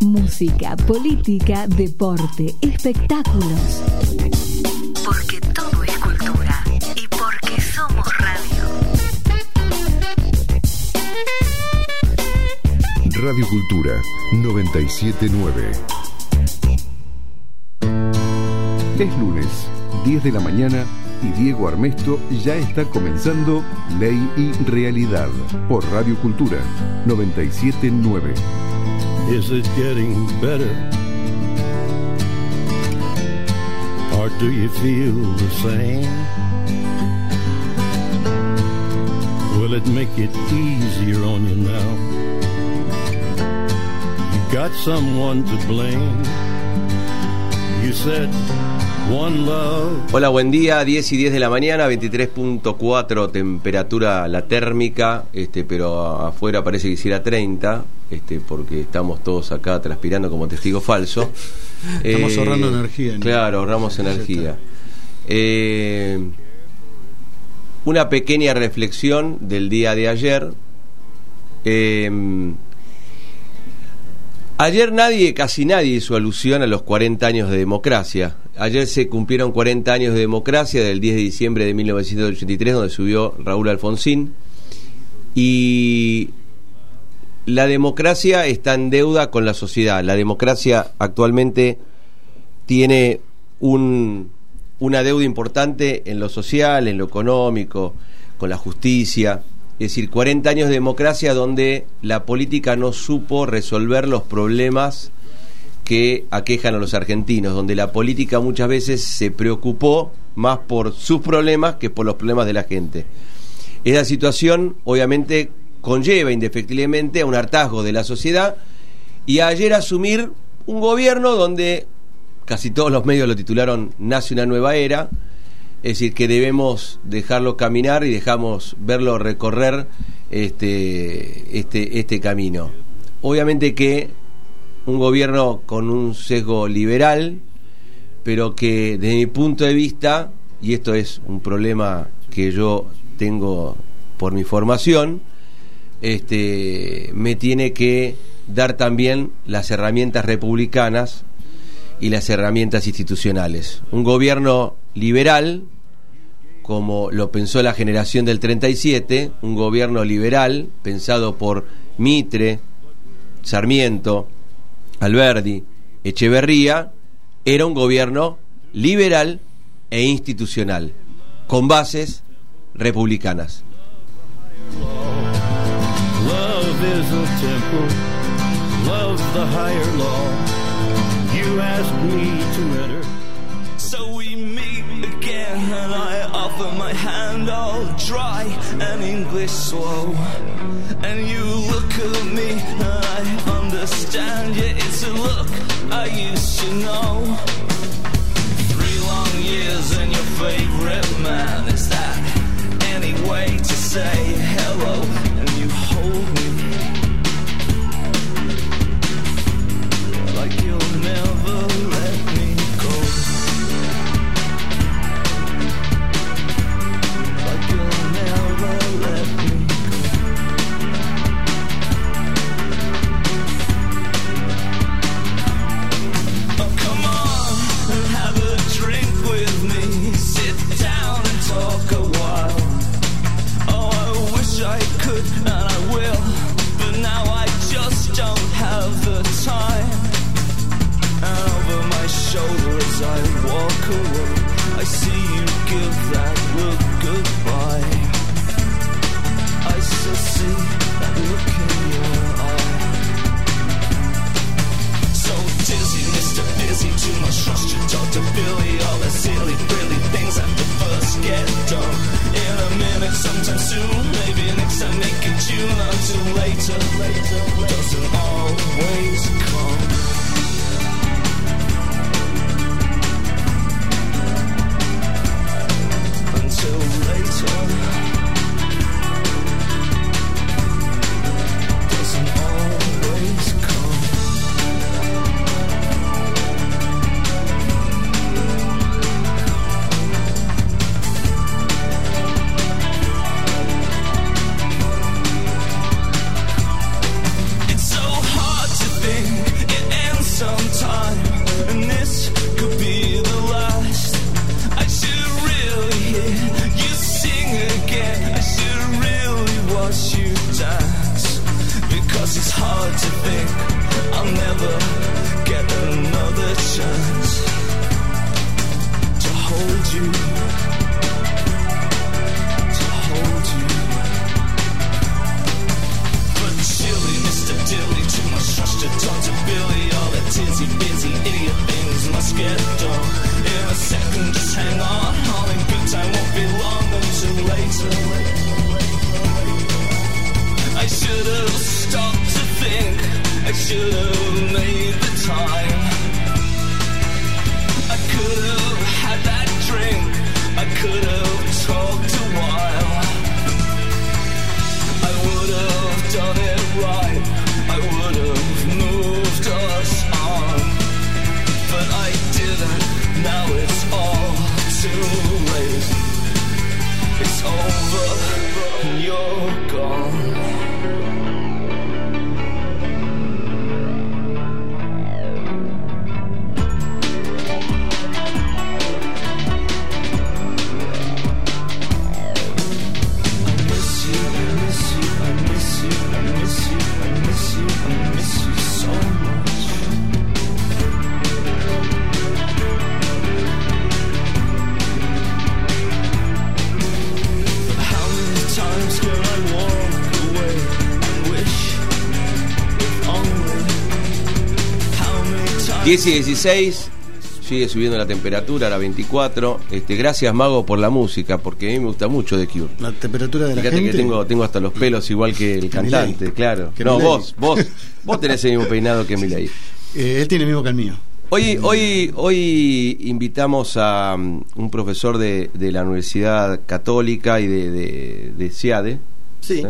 música, política, deporte, espectáculos. Porque todo es cultura y porque somos radio. Radio Cultura 979. Es lunes, 10 de la mañana y Diego Armesto ya está comenzando Ley y Realidad por Radio Cultura 979. Is it getting better? Or do you feel the same? Will it make it easier on you now? You got someone to blame. You said one love. Hola, buen día, 10 y 10 de la mañana, 23.4 temperatura la térmica, pero afuera parece que hiciera 30, porque estamos todos acá transpirando como testigo falso. Estamos ahorrando energía, ¿no? Claro, ahorramos energía. Una pequeña reflexión del día de ayer. Ayer casi nadie hizo alusión a los 40 años de democracia. Ayer se cumplieron 40 años de democracia del 10 de diciembre de 1983, donde subió Raúl Alfonsín. Y la democracia está en deuda con la sociedad. La democracia actualmente tiene una deuda importante en lo social, en lo económico, con la justicia. Es decir, 40 años de democracia donde la política no supo resolver los problemas que aquejan a los argentinos, donde la política muchas veces se preocupó más por sus problemas que por los problemas de la gente. Esa situación obviamente conlleva indefectiblemente a un hartazgo de la sociedad y a ayer asumir un gobierno donde casi todos los medios lo titularon "Nace una nueva era", es decir, que debemos dejarlo caminar y dejamos verlo recorrer este camino. Obviamente que un gobierno con un sesgo liberal, pero que desde mi punto de vista, y esto es un problema que yo tengo por mi formación, me tiene que dar también las herramientas republicanas y las herramientas institucionales. Un gobierno liberal, como lo pensó la generación del 37, un gobierno liberal pensado por Mitre, Sarmiento, Alberdi, Echeverría, era un gobierno liberal e institucional, con bases republicanas. Love is a temple, love's the higher law. You asked me to enter. So we meet again and I offer my hand all dry and English slow. And you look at me and I understand, yeah, it's a look I used to know. 3 long years and your favorite man, is that any way to say hello? And you hold me like you'll never let me go. Like you'll never let me go. Oh, come on and have a drink with me. Sit down and talk a while. Oh, I wish I could and I will, but now I just don't have the time. And over my shoulder as I walk away, I see you give that look goodbye. I still see that look in your eye. So dizzy, Mr. Busy, too much trust you talk to Billy. All the silly, frilly things have to first get done. In a minute, sometime soon, maybe next time make it June. Until later doesn't always come. Until later doesn't always come. It's so think I'll never get another chance to hold you, to hold you. But chilly, Mr. Dilly, too much trust to talk to Billy. All the tizzy, busy, idiot things must get done in a second. Just hang on, all in good time won't be long until later. I should have stopped to think, I should have made the time. I could have had that drink, I could have talked a while. I would have done it right, I would have moved us on. But I didn't, now it's all too late. It's over, and you're gone. Times can I walk away and wish if only. How many times 10 y 16, sigue subiendo la temperatura, a la 24. Gracias, Mago, por la música, porque a mí me gusta mucho The Cure. La temperatura de la Fíjate gente. que tengo hasta los pelos igual que el cantante, Milei. claro. Que No, Milei. vos tenés el mismo peinado que Milei. Él tiene el mismo que el mío. Hoy invitamos a un profesor de la Universidad Católica y de CIADE. Sí.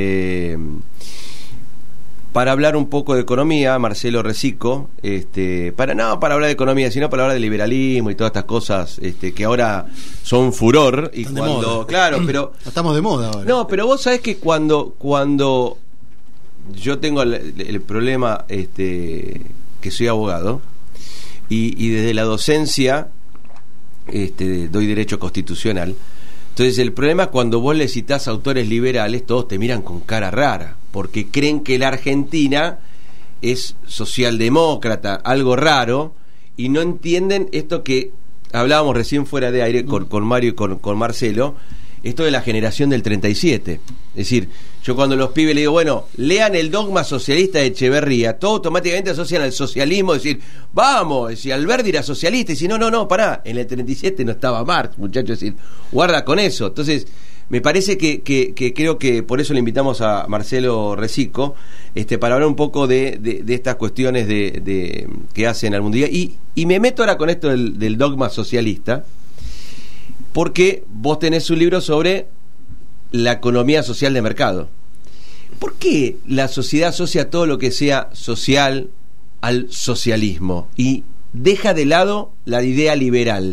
Para hablar un poco de economía, Marcelo Recico, para hablar de economía, sino para hablar de liberalismo y todas estas cosas que ahora son furor. Y Están de cuando, moda. claro, pero Estamos de moda ahora. no, pero vos sabés que cuando yo tengo el problema, que soy abogado y desde la docencia doy derecho constitucional. Entonces el problema es cuando vos le citás a autores liberales, todos te miran con cara rara, porque creen que la Argentina es socialdemócrata, algo raro, y no entienden esto que hablábamos recién fuera de aire con Mario y con Marcelo, esto de la generación del 37. Es decir, yo cuando los pibes le digo, bueno, lean el dogma socialista de Echeverría, todos automáticamente asocian al socialismo, decir, vamos, si Alberti era socialista, y si no, pará, en el 37 no estaba Marx, muchachos, es decir, guarda con eso. Entonces, me parece que creo que por eso le invitamos a Marcelo Recico, para hablar un poco de estas cuestiones que hacen al mundo. Y me meto ahora con esto del dogma socialista, porque vos tenés un libro sobre la economía social de mercado. ¿Por qué la sociedad asocia todo lo que sea social al socialismo y deja de lado la idea liberal?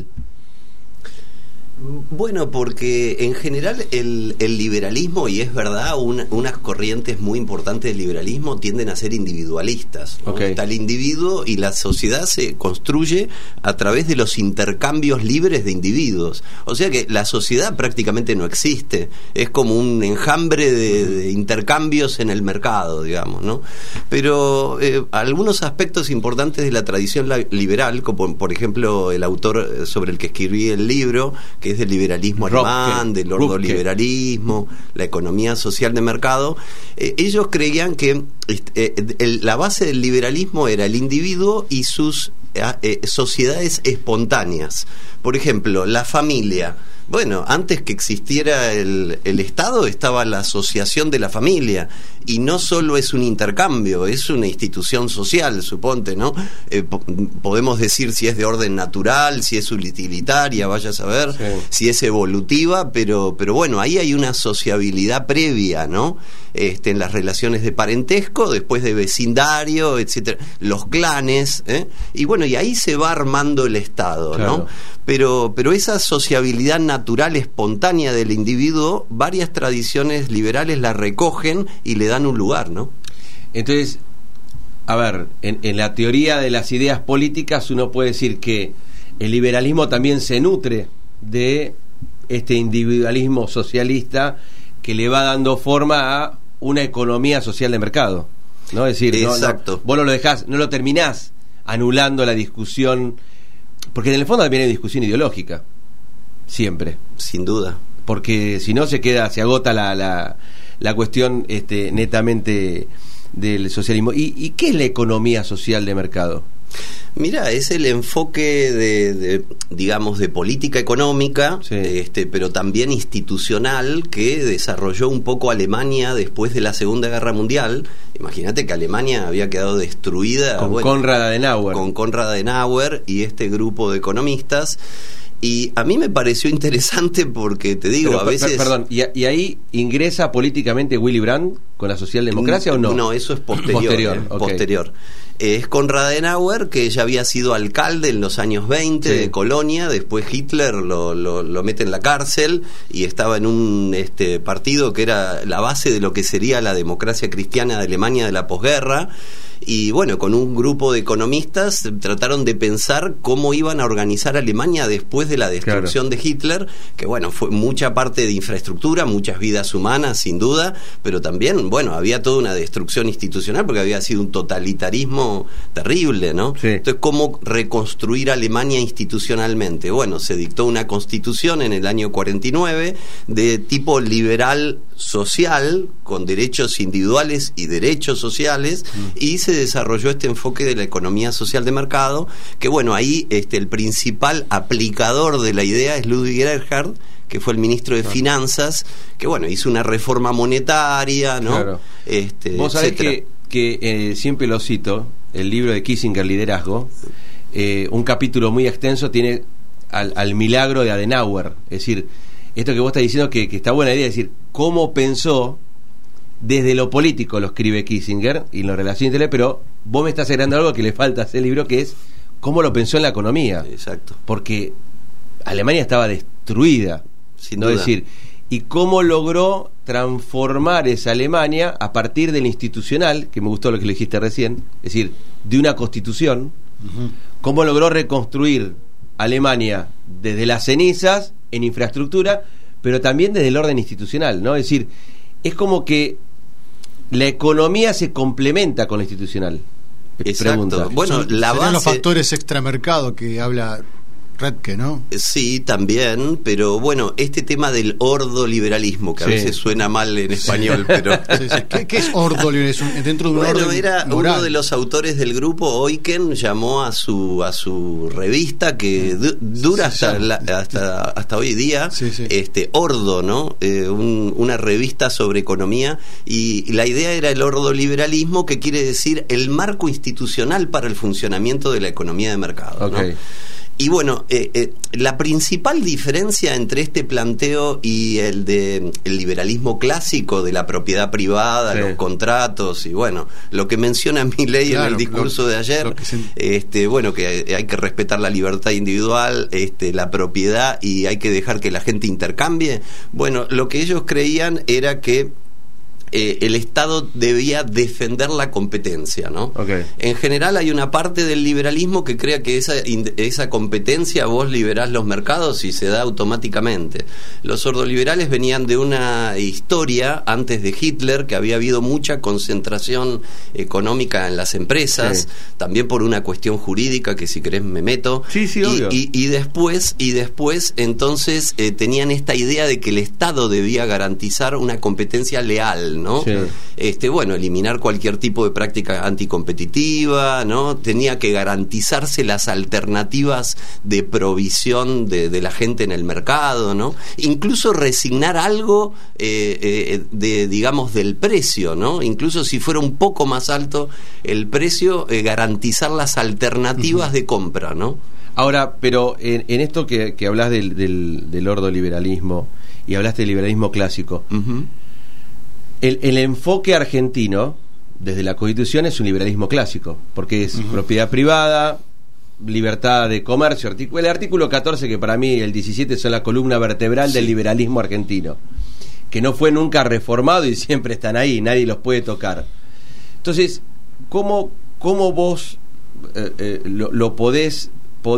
Bueno, porque en general el liberalismo, y es verdad, unas corrientes muy importantes del liberalismo tienden a ser individualistas, ¿no? Okay. Está el individuo y la sociedad se construye a través de los intercambios libres de individuos. O sea que la sociedad prácticamente no existe, es como un enjambre de intercambios en el mercado, digamos, ¿no? Pero algunos aspectos importantes de la tradición liberal, como por ejemplo el autor sobre el que escribí el libro, que es del liberalismo alemán, del ordoliberalismo, la economía social de mercado, ellos creían que la base del liberalismo era el individuo y sus sociedades espontáneas. Por ejemplo, la familia. Bueno, antes que existiera el Estado estaba la asociación de la familia, y no solo es un intercambio, es una institución social, suponte, ¿no? Podemos decir si es de orden natural, si es utilitaria, vaya a saber, sí, si es evolutiva, pero bueno, ahí hay una sociabilidad previa, ¿no? En las relaciones de parentesco, después de vecindario, etcétera, los clanes, y bueno, y ahí se va armando el Estado, claro, ¿no? Pero esa sociabilidad natural, espontánea del individuo, varias tradiciones liberales la recogen y le dan un lugar, ¿no? Entonces, a ver, en la teoría de las ideas políticas uno puede decir que el liberalismo también se nutre de este individualismo socialista que le va dando forma a una economía social de mercado. ¿no? Es decir, exacto. Vos no lo dejás, no lo terminás anulando la discusión, porque en el fondo también hay discusión ideológica, siempre. Sin duda. Porque si no se agota la cuestión netamente del socialismo. ¿Y qué es la economía social de mercado? Mira, es el enfoque digamos, de política económica, sí. Pero también institucional, que desarrolló un poco Alemania después de la Segunda Guerra Mundial. Imagínate que Alemania había quedado destruida con Konrad Adenauer. Con Konrad Adenauer y este grupo de economistas. Y a mí me pareció interesante porque, te digo, pero, a veces... Perdón, ¿y ahí ingresa políticamente Willy Brandt con la socialdemocracia o no? No, eso es posterior. Okay. Posterior. Es Konrad Adenauer, que ya había sido alcalde en los años 20 de Colonia. Después Hitler lo mete en la cárcel y estaba en un partido que era la base de lo que sería la democracia cristiana de Alemania de la posguerra. Y bueno, con un grupo de economistas trataron de pensar cómo iban a organizar Alemania después de la destrucción de Hitler, que bueno, fue mucha parte de infraestructura, muchas vidas humanas sin duda, pero también, bueno, había toda una destrucción institucional porque había sido un totalitarismo terrible, ¿no? Sí. Entonces, ¿cómo reconstruir Alemania institucionalmente? Bueno, se dictó una constitución en el año 49 de tipo liberal social, con derechos individuales y derechos sociales, y se desarrolló este enfoque de la economía social de mercado, que bueno, ahí el principal aplicador de la idea es Ludwig Erhard, que fue el ministro de Finanzas, que bueno, hizo una reforma monetaria, ¿no? Claro. Vos sabés que siempre lo cito, el libro de Kissinger, Liderazgo, un capítulo muy extenso tiene al milagro de Adenauer, es decir, esto que vos estás diciendo que está buena idea, es decir, cómo pensó desde lo político, lo escribe Kissinger y lo relaciona intelectual, pero vos me estás agregando algo que le falta a ese libro, que es cómo lo pensó en la economía. Exacto. Porque Alemania estaba destruida, sin no duda. decir, y cómo logró transformar esa Alemania a partir del institucional, que me gustó lo que le dijiste recién, es decir, de una constitución, cómo logró reconstruir Alemania desde las cenizas en infraestructura, pero también desde el orden institucional, ¿no? Es decir, es como que la economía se complementa con lo institucional. Exacto. Pregunta. Bueno, la base... los factores extramercado que habla Redke, ¿no? Sí, también, pero bueno, este tema del ordoliberalismo, que a veces suena mal en español, pero... ¿Qué es ordoliberalismo? Dentro de un orden era moral. uno de los autores del grupo, Eucken, llamó a su revista, que dura hasta hoy día, Ordo, ¿no? Una revista sobre economía, y la idea era el ordoliberalismo, que quiere decir el marco institucional para el funcionamiento de la economía de mercado, ¿no? Y bueno, la principal diferencia entre este planteo y el liberalismo clásico de la propiedad privada, los contratos y bueno, lo que menciona Milei en el discurso de ayer, bueno, que hay que respetar la libertad individual, la propiedad, y hay que dejar que la gente intercambie. Bueno, lo que ellos creían era que el Estado debía defender la competencia, ¿no? En general hay una parte del liberalismo que crea que esa competencia vos liberás los mercados y se da automáticamente. Los ordoliberales venían de una historia antes de Hitler, que había habido mucha concentración económica en las empresas, también por una cuestión jurídica que si querés me meto. Obvio. Y después entonces tenían esta idea de que el Estado debía garantizar una competencia leal, ¿no? Bueno, eliminar cualquier tipo de práctica anticompetitiva, ¿no? Tenía que garantizarse las alternativas de provisión de la gente en el mercado, ¿no? Incluso resignar algo digamos, del precio, ¿no? Incluso si fuera un poco más alto el precio, garantizar las alternativas de compra, ¿no? Ahora, pero en esto que hablas del ordoliberalismo y hablaste del liberalismo clásico, el enfoque argentino desde la Constitución es un liberalismo clásico, porque es propiedad privada, libertad de comercio, el artículo 14, que para mí el 17 son la columna vertebral del liberalismo argentino, que no fue nunca reformado y siempre están ahí, nadie los puede tocar. Entonces, ¿cómo vos lo podés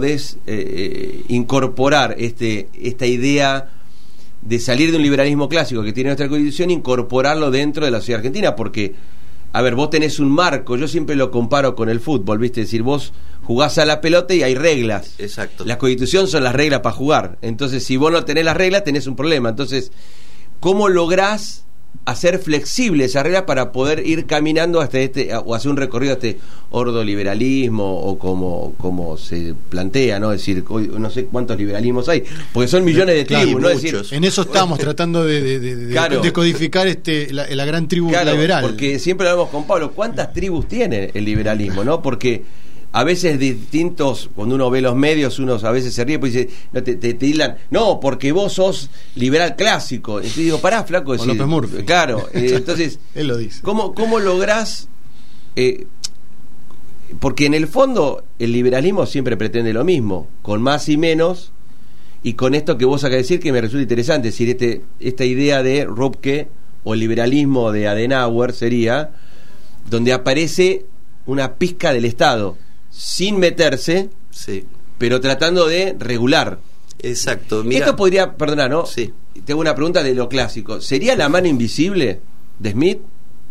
incorporar esta idea de salir de un liberalismo clásico que tiene nuestra Constitución e incorporarlo dentro de la sociedad argentina? Porque a ver, vos tenés un marco, yo siempre lo comparo con el fútbol, ¿viste? Es decir, vos jugás a la pelota y hay reglas. Exacto. La Constitución son las reglas para jugar. Entonces, si vos no tenés las reglas, tenés un problema. Entonces, ¿cómo lográs hacer flexible esa regla para poder ir caminando hasta o hacer un recorrido a este ordoliberalismo, o como se plantea, ¿no? Es decir, hoy no sé cuántos liberalismos hay, porque son millones de tribus, claro, ¿no? Es decir, En eso estamos tratando de Claro. decodificar la gran tribu claro, liberal. porque siempre lo hablamos con Pablo, ¿cuántas tribus tiene el liberalismo, no? Porque a veces distintos, cuando uno ve los medios, uno a veces se ríe porque dice, no, te tildan, no, porque vos sos liberal clásico. Entonces digo, pará, flaco. O López Murphy. Claro, entonces, Él lo dice. ¿Cómo lográs? Porque en el fondo el liberalismo siempre pretende lo mismo, con más y menos, y con esto que vos acabas de decir que me resulta interesante, es decir, esta idea de Röpke o el liberalismo de Adenauer sería donde aparece una pizca del Estado, sin meterse, Sí. pero tratando de regular. Exacto. Mira, Esto podría, perdona, ¿no? Sí. Tengo una pregunta de lo clásico. ¿Sería la mano invisible de Smith?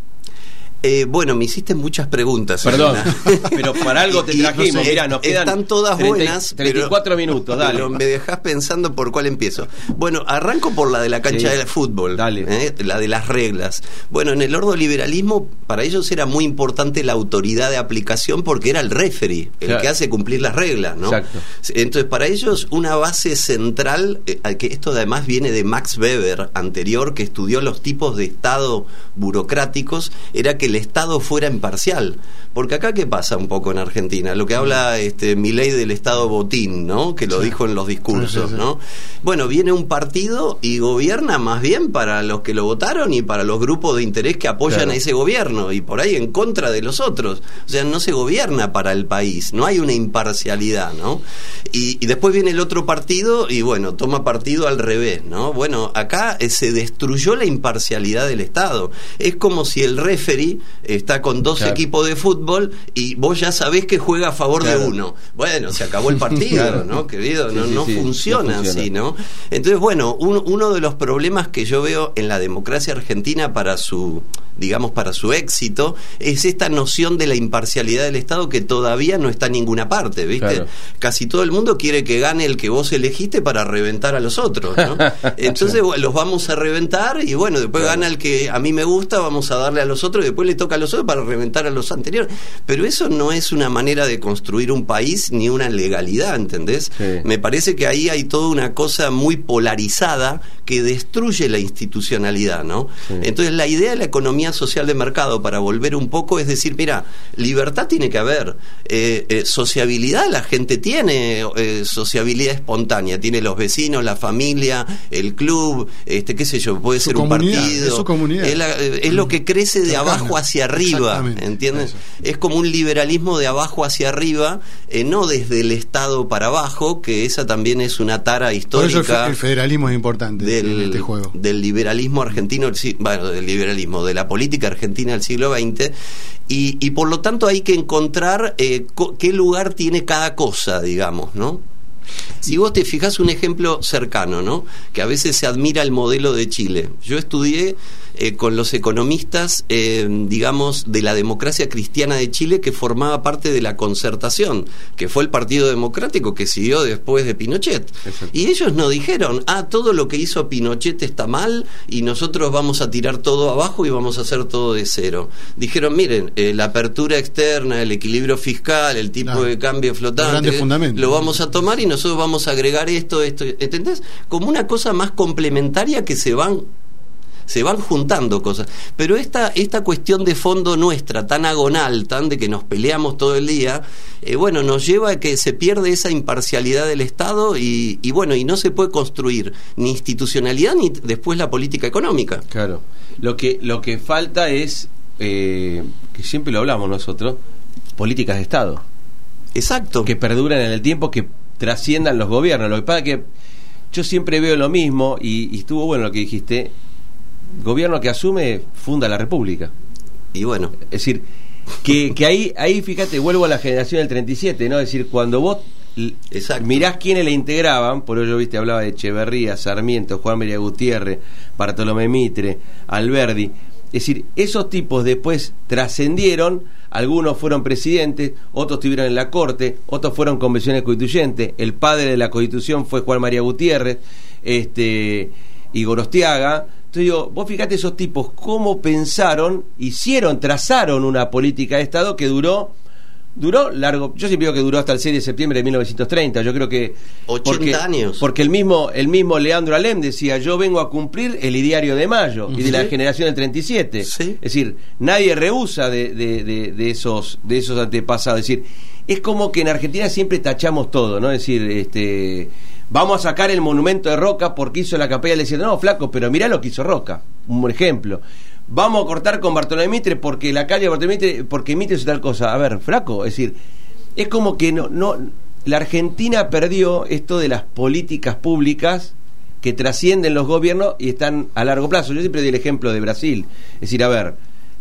Bueno, me hiciste muchas preguntas. Perdón, Elena. pero para algo te trajimos. no sé, Mirá, nos quedan están todas 30, buenas, 34 minutos, dale. Pero me dejás pensando por cuál empiezo. Bueno, arranco por la de la cancha Sí. del fútbol, Dale. la de las reglas. Bueno, en el ordoliberalismo para ellos era muy importante la autoridad de aplicación porque era el referee, el Claro. que hace cumplir las reglas, ¿no? Exacto. Entonces, para ellos una base central, que esto además viene de Max Weber, anterior, que estudió los tipos de Estado burocráticos, era que el Estado fuera imparcial. Porque acá, ¿qué pasa un poco en Argentina? Lo que habla Milei del Estado botín, ¿no? Que lo dijo en los discursos, Sí. ¿no? Bueno, viene un partido y gobierna más bien para los que lo votaron y para los grupos de interés que apoyan Claro. a ese gobierno, y por ahí en contra de los otros. O sea, no se gobierna para el país, no hay una imparcialidad, ¿no? Y después viene el otro partido y bueno, toma partido al revés, ¿no? Bueno, acá se destruyó la imparcialidad del Estado. Es como si el referee está con dos Claro. equipos de fútbol y vos ya sabés que juega a favor Claro. de uno. Bueno, se acabó el partido, Claro. ¿no, querido? Sí, No, sí, no sí, funciona no funciona. así, ¿no? Entonces, bueno, uno de los problemas que yo veo en la democracia argentina para su éxito es esta noción de la imparcialidad del Estado que todavía no está en ninguna parte, ¿viste? Claro. Casi todo el mundo quiere que gane el que vos elegiste para reventar a los otros, ¿no? Entonces, bueno, los vamos a reventar y bueno, después Claro. gana el que a mí me gusta, vamos a darle a los otros y después le toca a los otros para reventar a los anteriores. Pero eso no es una manera de construir un país ni una legalidad, ¿entendés? Sí. Me parece que ahí hay toda una cosa muy polarizada que destruye la institucionalidad, ¿no? Sí. Entonces la idea de la economía social de mercado, para volver un poco, es decir, mira, libertad tiene que haber, sociabilidad la gente tiene, sociabilidad espontánea, tiene los vecinos, la familia, el club, qué sé yo, puede Su ser un comunidad, partido, es su comunidad. es lo que crece de Cercana. abajo hacia arriba, Exactamente. ¿entiendes? Eso. Es como un liberalismo de abajo hacia arriba, no desde el Estado para abajo, que esa también es una tara Por eso histórica el federalismo es importante en este juego. del liberalismo argentino, de la política argentina del siglo XX, y por lo tanto hay que encontrar qué lugar tiene cada cosa, digamos, ¿no? Si vos te fijás un ejemplo cercano, ¿no? Que a veces se admira el modelo de Chile. Yo estudié con los economistas, digamos, de la democracia cristiana de Chile, que formaba parte de la Concertación, que fue el Partido Democrático que siguió después de Pinochet. Exacto. Y ellos no dijeron, todo lo que hizo Pinochet está mal y nosotros vamos a tirar todo abajo y vamos a hacer todo de cero. Dijeron, miren, la apertura externa, el equilibrio fiscal, el tipo Claro. de cambio Los flotante, grandes fundamentos. lo vamos a tomar y nosotros vamos a agregar esto, ¿entendés? Como una cosa más complementaria que se van juntando cosas. Pero esta cuestión de fondo nuestra, tan agonal, tan de que nos peleamos todo el día, bueno, nos lleva a que se pierde esa imparcialidad del Estado y bueno, y no se puede construir ni institucionalidad ni después la política económica. Claro. Lo que falta es, que siempre lo hablamos nosotros, políticas de Estado. Exacto. Que perduran en el tiempo, que trasciendan los gobiernos. Lo que pasa es que yo siempre veo lo mismo, y estuvo bueno lo que dijiste. Gobierno que asume funda la República. Y bueno, Es decir, que ahí fíjate, vuelvo a la generación del 37, ¿no? Es decir, cuando vos exacto. mirás quiénes la integraban, por eso yo hablaba de Echeverría, Sarmiento, Juan María Gutiérrez, Bartolomé Mitre, Alberdi, Es decir, esos tipos después trascendieron, algunos fueron presidentes, otros estuvieron en la corte, otros fueron convenciones constituyentes, el padre de la Constitución fue Juan María Gutiérrez, y Gorostiaga. Entonces digo, vos fíjate esos tipos cómo pensaron, trazaron una política de Estado que duró largo. Yo siempre digo que duró hasta el 6 de septiembre de 1930. Yo creo que 80 años. Porque el mismo Leandro Alem decía, yo vengo a cumplir el ideario de Mayo y de la generación del 37. Sí. Es decir, nadie rehúsa de esos antepasados. Es decir, es como que en Argentina siempre tachamos todo, ¿no? Es decir, vamos a sacar el monumento de Roca porque hizo la capella. Le decían, no, flaco, pero mirá lo que hizo Roca. Un ejemplo. Vamos a cortar con Bartolomé Mitre porque la calle de Bartolomé Mitre, porque Mitre es tal cosa. A ver, flaco, es decir, es como que no la Argentina perdió esto de las políticas públicas que trascienden los gobiernos y están a largo plazo. Yo siempre doy el ejemplo de Brasil. Es decir, a ver,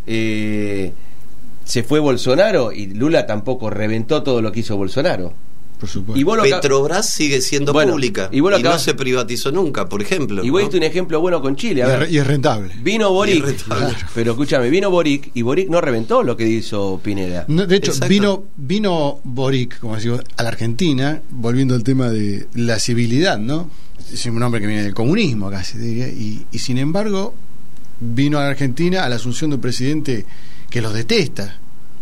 se fue Bolsonaro y Lula tampoco reventó todo lo que hizo Bolsonaro. Por supuesto. Y Petrobras sigue siendo pública y no se privatizó nunca, por ejemplo. Y vos diste un ejemplo bueno con Chile. A ver, y es rentable. Vino Boric, pero escúchame, vino Boric y Boric no reventó lo que hizo Pineda. No, de hecho, vino Boric, como decimos, a la Argentina, volviendo al tema de la civilidad, ¿no? Es un hombre que viene del comunismo casi, diría, y sin embargo vino a la Argentina a la asunción de un presidente que los detesta.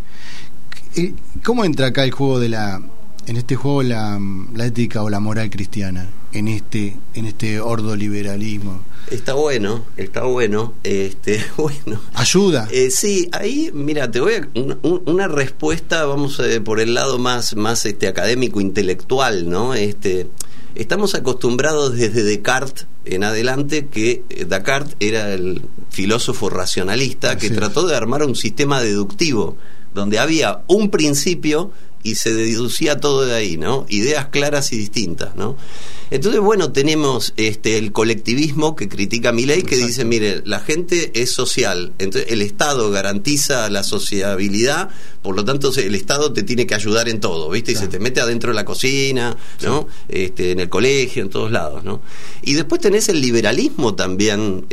¿Cómo entra acá el juego en este juego la ética o la moral cristiana, en este ordoliberalismo? Está bueno. Bueno. ¿Ayuda? Sí, ahí, mira, te voy a una respuesta, vamos por el lado más académico, intelectual, ¿no? Estamos acostumbrados desde Descartes en adelante, que Descartes era el filósofo racionalista que trató de armar un sistema deductivo, donde había un principio y se deducía todo de ahí, ¿no? Ideas claras y distintas, ¿no? Entonces, bueno, tenemos el colectivismo que critica Milei, que dice, mire, la gente es social, entonces el Estado garantiza la sociabilidad, por lo tanto el Estado te tiene que ayudar en todo, ¿viste? Y se te mete adentro de la cocina, ¿no? En el colegio, en todos lados, ¿no? Y después tenés el liberalismo también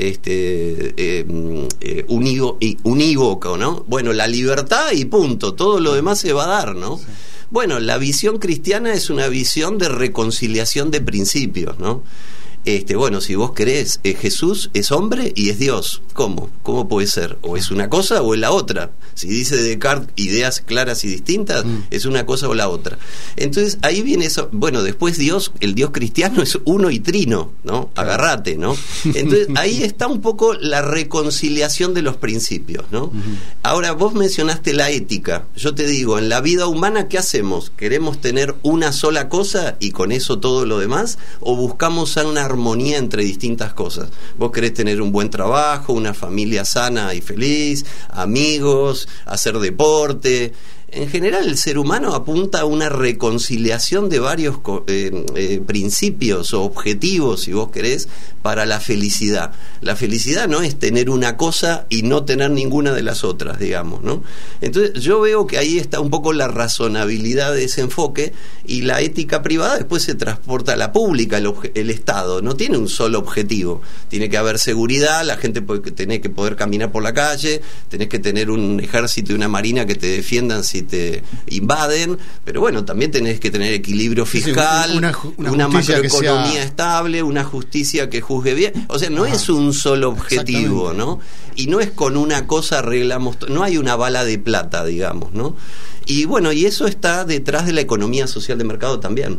unívoco, ¿no? Bueno, la libertad y punto, todo lo demás se va a dar, ¿no? Sí. Bueno, la visión cristiana es una visión de reconciliación de principios, ¿no? Bueno, si vos querés, Jesús es hombre y es Dios. ¿Cómo? ¿Cómo puede ser? O es una cosa o es la otra. Si dice Descartes ideas claras y distintas, es una cosa o la otra. Entonces, ahí viene eso. Bueno, después Dios, el Dios cristiano es uno y trino, ¿no? Agarrate, ¿no? Entonces, ahí está un poco la reconciliación de los principios, ¿no? Ahora, vos mencionaste la ética. Yo te digo, en la vida humana, ¿qué hacemos? ¿Queremos tener una sola cosa y con eso todo lo demás? ¿O buscamos una armonía entre distintas cosas? Vos querés tener un buen trabajo, una familia sana y feliz, amigos, hacer deporte. En general, el ser humano apunta a una reconciliación de varios principios o objetivos, si vos querés, para la felicidad. La felicidad no es tener una cosa y no tener ninguna de las otras, digamos, ¿no? Entonces, yo veo que ahí está un poco la razonabilidad de ese enfoque, y la ética privada después se transporta a la pública. El Estado no tiene un solo objetivo. Tiene que haber seguridad, la gente tiene que poder caminar por la calle, tenés que tener un ejército y una marina que te defiendan si te invaden, pero bueno, también tenés que tener equilibrio fiscal, una macroeconomía estable, una justicia que juzgue bien. O sea, no es un solo objetivo, ¿no? Y no es con una cosa arreglamos, no hay una bala de plata, digamos, ¿no? Y bueno, y eso está detrás de la economía social de mercado también.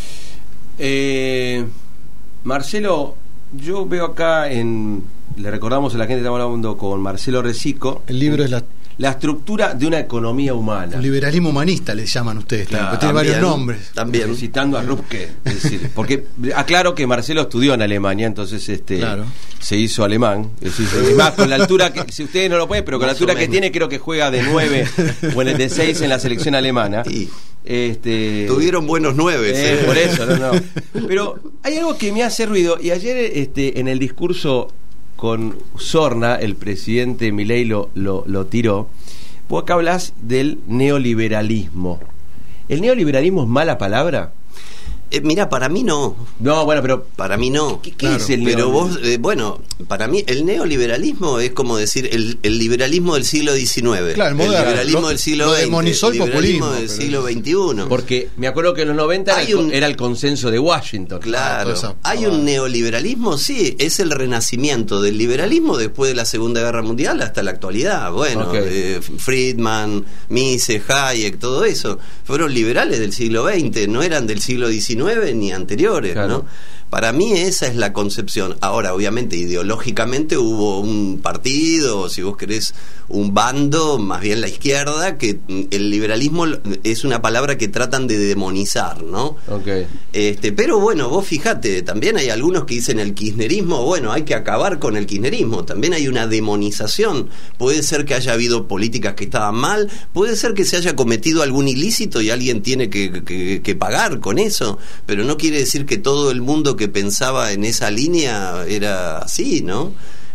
Marcelo, yo veo acá le recordamos a la gente que estamos hablando con Marcelo Recico. El libro es la estructura de una economía humana. El liberalismo humanista le llaman ustedes, claro, tiene varios nombres. También. Citando a Rupke. Es decir, porque aclaro que Marcelo estudió en Alemania, entonces se hizo alemán. Es más, con la altura que, si ustedes no lo pueden, pero con la altura que tiene, creo que juega de 9 o de 6 en la selección alemana. Sí. Tuvieron buenos 9. Por eso, no. Pero hay algo que me hace ruido, y ayer en el discurso con Sorna, el presidente Milei lo tiró. Vos acá hablas del neoliberalismo. ¿El neoliberalismo es mala palabra? Mira, para mí no. No, bueno, pero Para mí no. ¿qué es el Pero neoliberalismo? vos, bueno, para mí el neoliberalismo es como decir el liberalismo del siglo XIX. Claro, el moderno. liberalismo del siglo XX. Demonizó el liberalismo populismo, del pero- siglo XXI. Porque me acuerdo que en los 90 Hay un- era el consenso de Washington. Claro, toda esa hay pavada. un neoliberalismo, sí, es el renacimiento del liberalismo después de la Segunda Guerra Mundial hasta la actualidad. Bueno, Ok. Friedman, Mises, Hayek, todo eso, fueron liberales del siglo XX, no eran del siglo XIX ni anteriores, Claro. ¿no? Para mí esa es la concepción. Ahora, obviamente, ideológicamente hubo un partido, o si vos querés, un bando, más bien la izquierda, que el liberalismo es una palabra que tratan de demonizar, ¿no? Ok. Pero bueno, vos fijate, también hay algunos que dicen el kirchnerismo, bueno, hay que acabar con el kirchnerismo, también hay una demonización, puede ser que haya habido políticas que estaban mal, puede ser que se haya cometido algún ilícito y alguien tiene que pagar con eso, pero no quiere decir que todo el mundo que pensaba en esa línea era así, ¿no?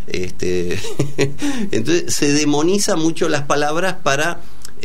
Entonces se demoniza mucho las palabras para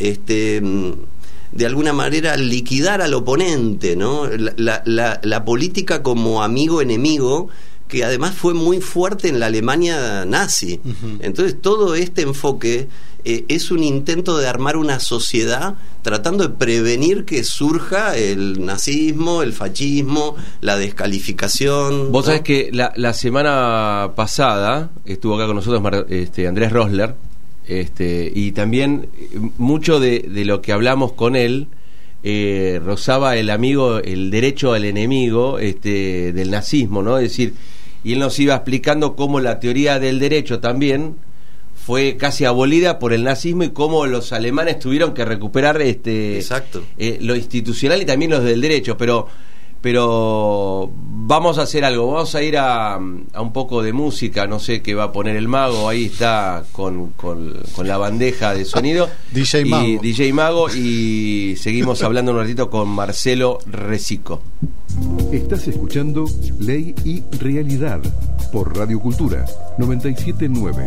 de alguna manera liquidar al oponente, ¿no? La política como amigo-enemigo, que además fue muy fuerte en la Alemania nazi. Entonces todo este enfoque es un intento de armar una sociedad tratando de prevenir que surja el nazismo, el fascismo, la descalificación. Vos ¿no? sabés que la semana pasada estuvo acá con nosotros Andrés Rosler, y también mucho de lo que hablamos con él rozaba el derecho al enemigo del nazismo, ¿no? Es decir, y él nos iba explicando cómo la teoría del derecho también fue casi abolida por el nazismo y cómo los alemanes tuvieron que recuperar Exacto. Lo institucional y también los del derecho, pero vamos a hacer algo, vamos a ir a un poco de música, no sé qué va a poner el mago, ahí está con la bandeja de sonido. DJ Mago. Y DJ Mago, y seguimos hablando un ratito con Marcelo Recico. Estás escuchando Ley y Realidad por Radio Cultura 979.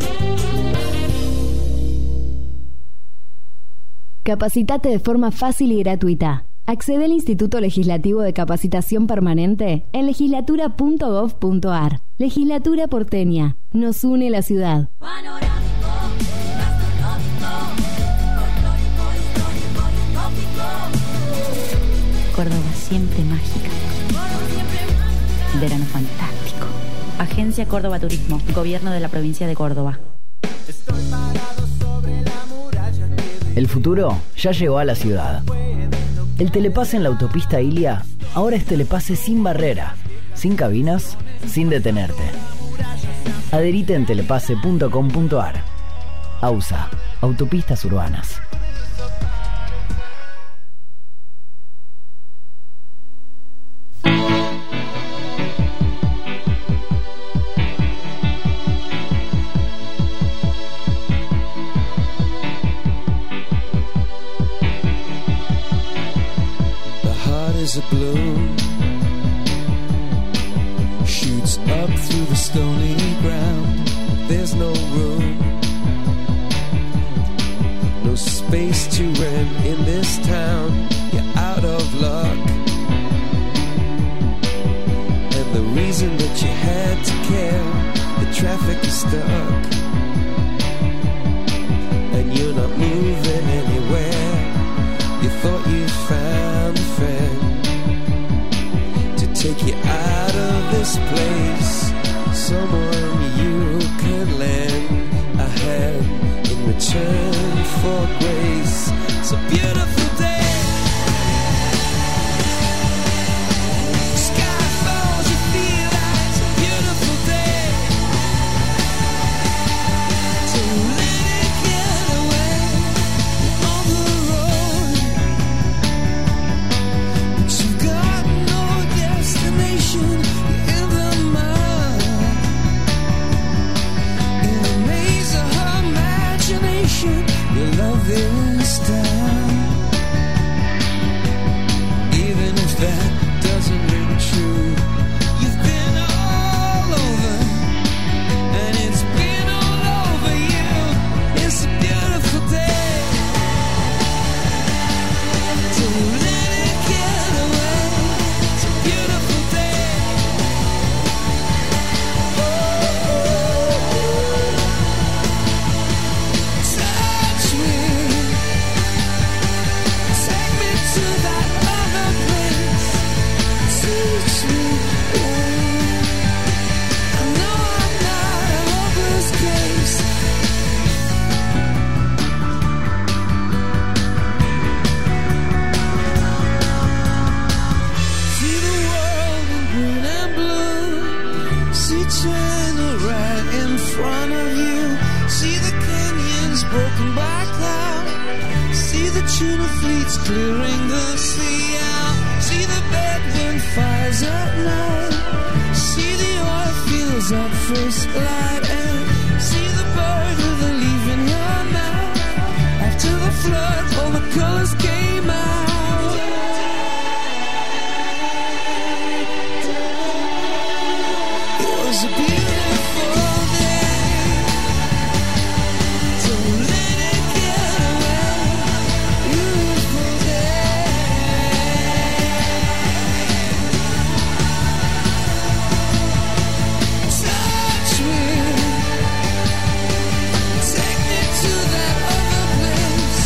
Capacitate de forma fácil y gratuita. Accede al Instituto Legislativo de Capacitación Permanente en legislatura.gov.ar. Legislatura porteña. Nos une la ciudad. Córdoba siempre mágica. Verano fantástico. Agencia Córdoba Turismo, Gobierno de la Provincia de Córdoba. El futuro ya llegó a la ciudad. El telepase en la autopista Ilia ahora es telepase sin barrera, sin cabinas, sin detenerte. Adherite en telepase.com.ar. AUSA, Autopistas Urbanas. Is a balloon shoots up through the stony ground. There's no room, no space to rent in this town. You're out of luck, and the reason that you had to care, the traffic is stuck, and you're not moving anywhere. You thought you found a friend take you out of this place, someone you can lend a hand in return for grace. It's a beautiful day. Sky falls, you feel like it's a beautiful day. tuna fleets clearing the sea out. See the bedroom fires at night. See the oil fields at first light. And see the bird with a leaf in her mouth. After the flood, all the colors came out. It was a beautiful day. Don't let it get away. Beautiful day. Touch me. Take me to that other place.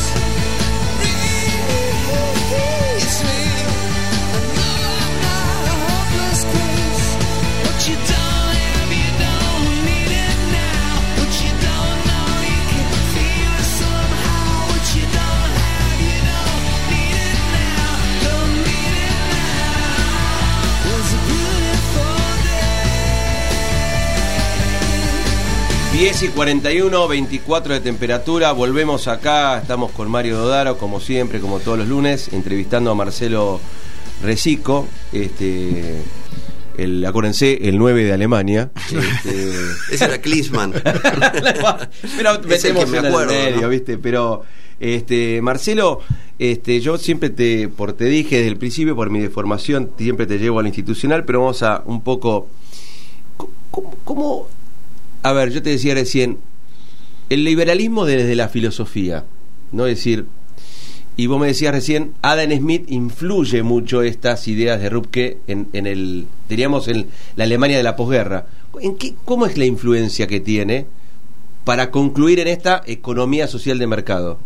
Release me. I know I'm not a hopeless case. What you don't have, you don't need it now. What you don't know, you can feel it somehow. What you don't have, you don't need it now. Don't need it now. It was a beautiful day. 10 y 41, 24 de temperatura. Volvemos acá. Estamos con Mario Dodaro, como siempre, como todos los lunes, entrevistando a Marcelo Resico. Acuérdense, el 9 de Alemania. Ese era Klinsmann. Pero Es el que me acuerdo, medio, ¿no? ¿viste? Pero Marcelo, yo siempre te dije desde el principio, por mi deformación, siempre te llevo a lo institucional, pero vamos a un poco ¿cómo? A ver, yo te decía recién, el liberalismo desde la filosofía, ¿no? Es decir, y vos me decías recién, Adam Smith influye mucho estas ideas de Rupke en la Alemania de la posguerra. ¿Cómo es la influencia que tiene para concluir en esta economía social de mercado?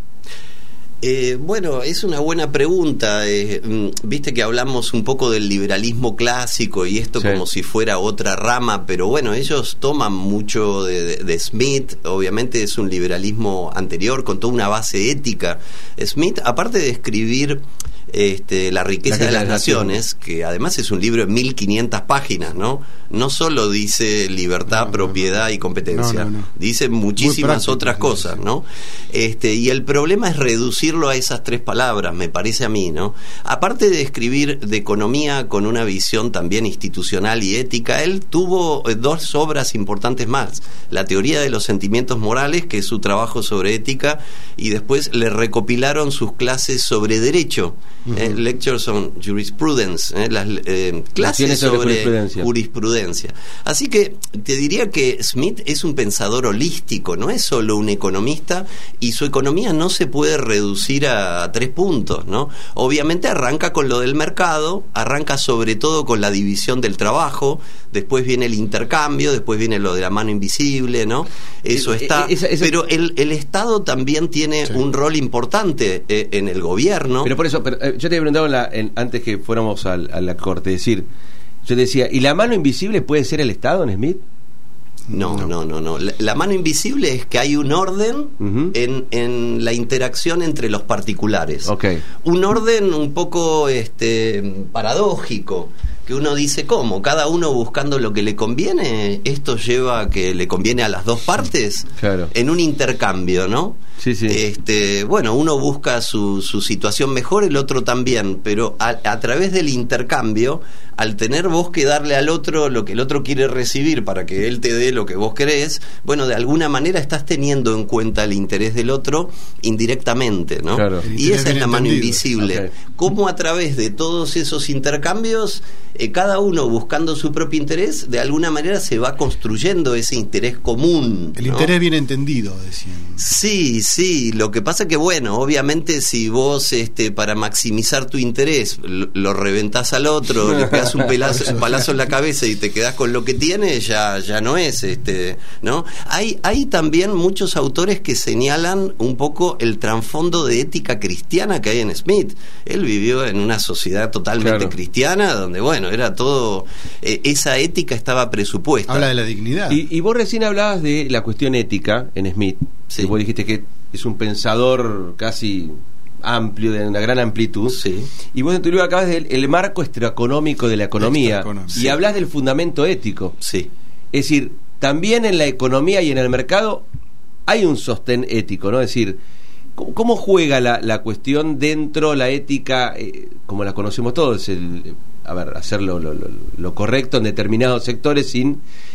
Bueno, es una buena pregunta. Viste que hablamos un poco del liberalismo clásico y esto, sí, como si fuera otra rama, pero bueno, ellos toman mucho de Smith. Obviamente es un liberalismo anterior con toda una base ética. Smith, aparte de escribir La riqueza de las naciones, que además es un libro de 1500 páginas, ¿no? No solo dice libertad, propiedad y competencia, dice muchísimas otras cosas, ¿no? Y el problema es reducirlo a esas tres palabras, me parece a mí, ¿no? Aparte de escribir de economía con una visión también institucional y ética, él tuvo dos obras importantes más: La teoría de los sentimientos morales, que es su trabajo sobre ética, y después le recopilaron sus clases sobre derecho, Lectures on Jurisprudence, las clases sobre jurisprudencia. Así que te diría que Smith es un pensador holístico, no es solo un economista, y su economía no se puede reducir a 3 puntos, ¿no? Obviamente arranca con lo del mercado, arranca sobre todo con la división del trabajo, después viene el intercambio, después viene lo de la mano invisible, ¿no? Eso está. Pero el Estado también tiene un rol importante en el gobierno. Pero por eso, yo te he preguntado antes que fuéramos a la corte, decir, yo te decía, ¿y la mano invisible puede ser el Estado en Smith? No. La mano invisible es que hay un orden en la interacción entre los particulares. Un orden un poco paradójico, que uno dice, ¿cómo? Cada uno buscando lo que le conviene. Esto lleva a que le conviene a las dos partes, en un intercambio, ¿no? Sí. Bueno, uno busca su situación mejor, el otro también, pero a través del intercambio, al tener vos que darle al otro lo que el otro quiere recibir para que él te dé lo que vos querés, bueno, de alguna manera estás teniendo en cuenta el interés del otro indirectamente, ¿no? Y esa es la mano invisible. Cómo a través de todos esos intercambios, cada uno buscando su propio interés, de alguna manera se va construyendo ese interés común, ¿no? El interés bien entendido, decían. Sí, lo que pasa que, bueno, obviamente si vos para maximizar tu interés lo reventás al otro, le pegás un palazo en la cabeza y te quedás con lo que tiene, ya no es, ¿no? Hay también muchos autores que señalan un poco el trasfondo de ética cristiana que hay en Smith. Él vivió en una sociedad totalmente cristiana, donde, bueno, era todo, esa ética estaba presupuesta. Habla de la dignidad. Y vos recién hablabas de la cuestión ética en Smith. Sí. Vos dijiste que es un pensador casi amplio, de una gran amplitud. Sí. Y vos en tu libro acabas del marco extraeconómico de la economía. Y hablas del fundamento ético. Sí. Es decir, también en la economía y en el mercado hay un sostén ético, ¿no? Es decir, ¿Cómo juega la cuestión dentro la ética, como la conocemos todos, hacer lo correcto en determinados sectores sin...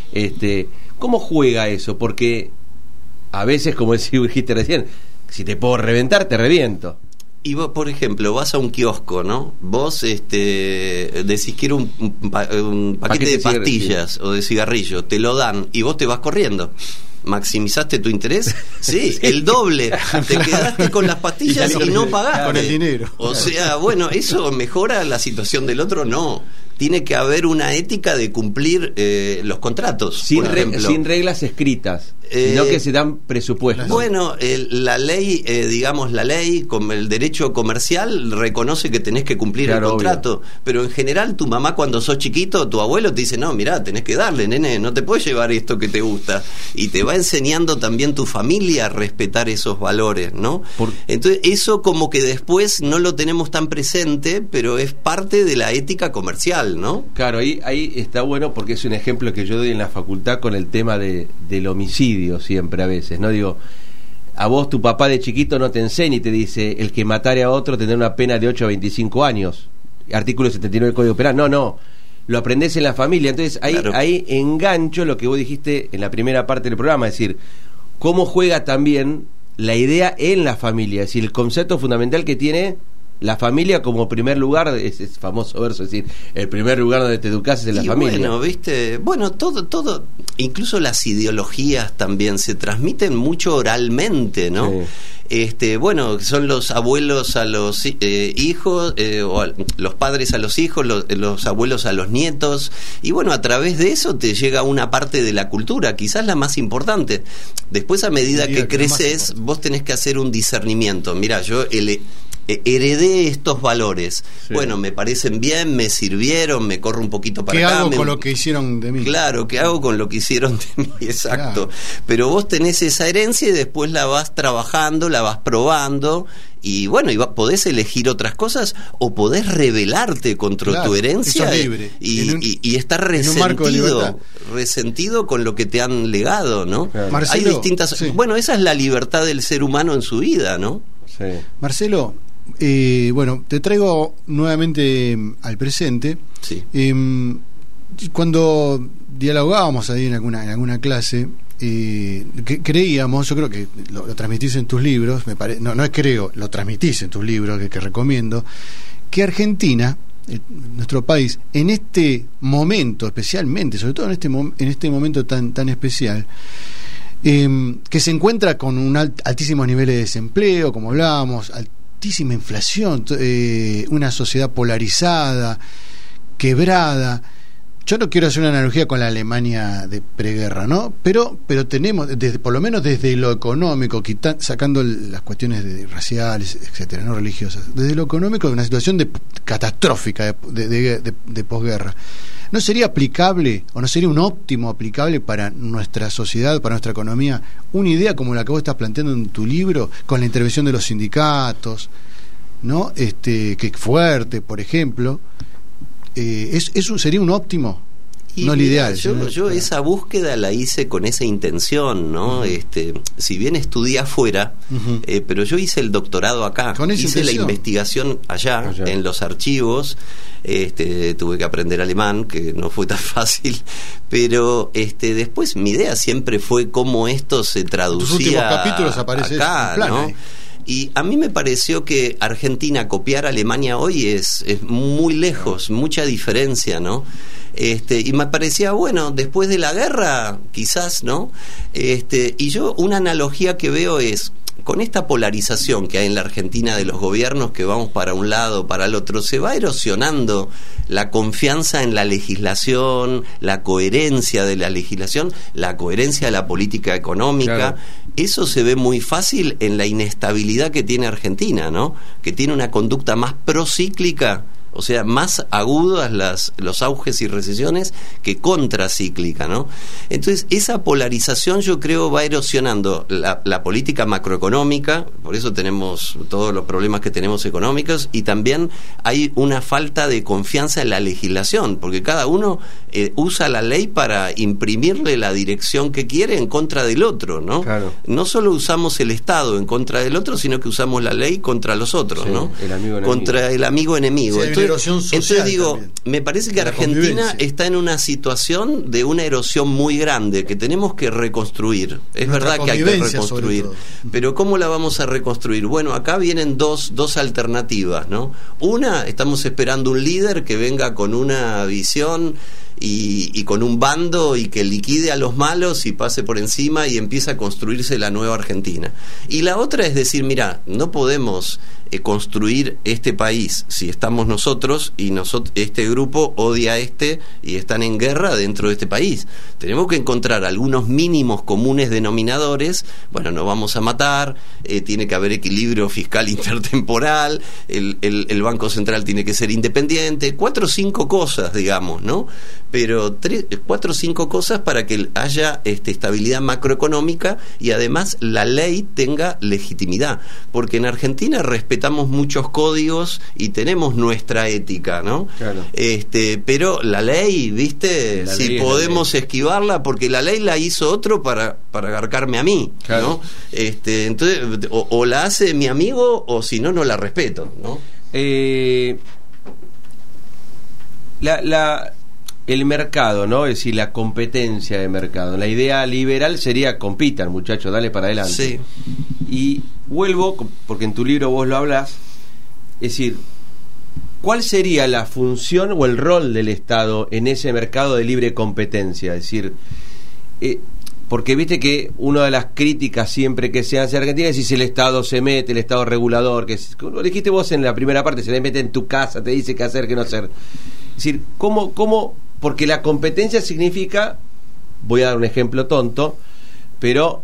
¿Cómo juega eso? Porque a veces, como dijiste recién, si te puedo reventar, te reviento. Y vos, por ejemplo, vas a un kiosco, ¿no? Vos decís quiero un paquete de pastillas o de cigarrillos, te lo dan y vos te vas corriendo. ¿Maximizaste tu interés? Sí, el doble. Te quedaste con las pastillas y no pagaste. Con el dinero. O sea, bueno, ¿eso mejora la situación del otro? No. Tiene que haber una ética de cumplir los contratos. Sin reglas escritas, sino que se dan presupuestos. Bueno, la ley, la ley, como el derecho comercial, reconoce que tenés que cumplir el contrato. Obvio. Pero en general, tu mamá, cuando sos chiquito, tu abuelo te dice: no, mirá, tenés que darle, nene, no te puedes llevar esto que te gusta. Y te va enseñando también tu familia a respetar esos valores, ¿no? Entonces, eso como que después no lo tenemos tan presente, pero es parte de la ética comercial, ¿no? Claro, ahí está bueno, porque es un ejemplo que yo doy en la facultad con el tema del homicidio siempre a veces, ¿no? Digo, a vos tu papá de chiquito no te enseña y te dice: el que matare a otro tendrá una pena de 8 a 25 años, artículo 79 del Código Penal. No, lo aprendés en la familia. Entonces ahí engancho lo que vos dijiste en la primera parte del programa, es decir, cómo juega también la idea en la familia, es decir, el concepto fundamental que tiene la familia como primer lugar, ese famoso verso, es decir, el primer lugar donde te educás es en la familia. Bueno, viste, todo, incluso las ideologías también se transmiten mucho oralmente, ¿no? Sí. Bueno, son los abuelos a los hijos, los padres a los hijos, los abuelos a los nietos, y bueno, a través de eso te llega una parte de la cultura, quizás la más importante. Después, a medida que creces, vos tenés que hacer un discernimiento. Mirá, yo heredé estos valores. Sí. Bueno, me parecen bien, me sirvieron, me corro un poquito para acá. ¿Qué hago con lo que hicieron de mí? Claro, ¿qué hago con lo que hicieron de mí? Exacto. Claro. Pero vos tenés esa herencia y después la vas trabajando, la vas probando. Y bueno, podés elegir otras cosas o podés rebelarte contra tu herencia y estar resentido con lo que te han legado, ¿no? Claro. Marcelo, hay distintas... Sí. Bueno, esa es la libertad del ser humano en su vida, ¿no? Sí. Marcelo, bueno, te traigo nuevamente al presente. Sí. Cuando dialogábamos ahí en alguna clase, que creíamos, yo creo que lo transmitís en tus libros, lo transmitís en tus libros que recomiendo, que Argentina, nuestro país, en este momento especialmente, sobre todo en este momento tan especial, que se encuentra con altísimos niveles de desempleo, como hablábamos, altísima inflación, una sociedad polarizada, quebrada. Yo no quiero hacer una analogía con la Alemania de preguerra, ¿no? Pero tenemos, por lo menos desde lo económico, sacando las cuestiones raciales, etcétera, no religiosas, desde lo económico, una situación catastrófica de posguerra. ¿No sería aplicable, o no sería un óptimo aplicable para nuestra sociedad, para nuestra economía, una idea como la que vos estás planteando en tu libro, con la intervención de los sindicatos, ¿no? Que fuerte, por ejemplo, eso sería un óptimo, no el ideal. Yo esa búsqueda la hice con esa intención, ¿no? Si bien estudié afuera, pero yo hice el doctorado acá, hice la investigación allá, en los archivos. Tuve que aprender alemán, que no fue tan fácil, pero después mi idea siempre fue cómo esto se traducía. En tus últimos capítulos aparece acá, ¿no? Y a mí me pareció que Argentina copiar a Alemania hoy es muy lejos, mucha diferencia, ¿no? Y me parecía, bueno, después de la guerra, quizás, ¿no? Y yo, una analogía que veo es, con esta polarización que hay en la Argentina de los gobiernos, que vamos para un lado, para el otro, se va erosionando la confianza en la legislación, la coherencia de la legislación, la coherencia de la política económica. Claro. Eso se ve muy fácil en la inestabilidad que tiene Argentina, ¿no? Que tiene una conducta más procíclica. o sea, más agudas los auges y recesiones que contracíclica, ¿no? Entonces, esa polarización yo creo va erosionando la política macroeconómica, por eso tenemos todos los problemas que tenemos económicos, y también hay una falta de confianza en la legislación, porque cada uno usa la ley para imprimirle la dirección que quiere en contra del otro, ¿no? Claro. No solo usamos el Estado en contra del otro, sino que usamos la ley contra los otros, Sí, ¿no? el amigo enemigo. Contra el amigo enemigo. Sí, hay una erosión social entonces digo, también, me parece que de la Argentina convivencia. está en una situación de una erosión muy grande que tenemos que reconstruir. Es Nuestra verdad que hay que convivencia, sobre reconstruir. todo. Pero ¿cómo la vamos a reconstruir? Bueno, acá vienen dos alternativas, ¿no? Una, estamos esperando un líder que venga con una visión y con un bando y que liquide a los malos y pase por encima y empiece a construirse la nueva Argentina. Y la otra es decir, mira, no podemos construir este país si estamos nosotros y este grupo odia a este y están en guerra dentro de este país. Tenemos que encontrar algunos mínimos comunes denominadores. Bueno, nos vamos a matar, tiene que haber equilibrio fiscal intertemporal, el Banco Central tiene que ser independiente, 4 o 5 cosas, digamos, ¿no? Pero 4 o 5 cosas para que haya estabilidad macroeconómica y además la ley tenga legitimidad, porque en Argentina respetamos muchos códigos y tenemos nuestra ética, ¿no? Claro. Pero la ley, ¿viste? La Si ley es podemos esquivarla, porque la ley la hizo otro para agarcarme a mí, Claro. ¿no? Entonces, o la hace mi amigo, o si no, no la respeto, ¿no? El mercado, ¿no? Es decir, la competencia de mercado. La idea liberal sería compitan, muchachos, dale para adelante. Sí. Y vuelvo, porque en tu libro vos lo hablás, es decir, ¿cuál sería la función o el rol del Estado en ese mercado de libre competencia? Es decir, porque viste que una de las críticas siempre que se hace a Argentina es si el Estado se mete, el Estado regulador, que lo dijiste vos en la primera parte, se le mete en tu casa, te dice qué hacer, qué no hacer. Es decir, ¿cómo? Porque la competencia significa, voy a dar un ejemplo tonto, pero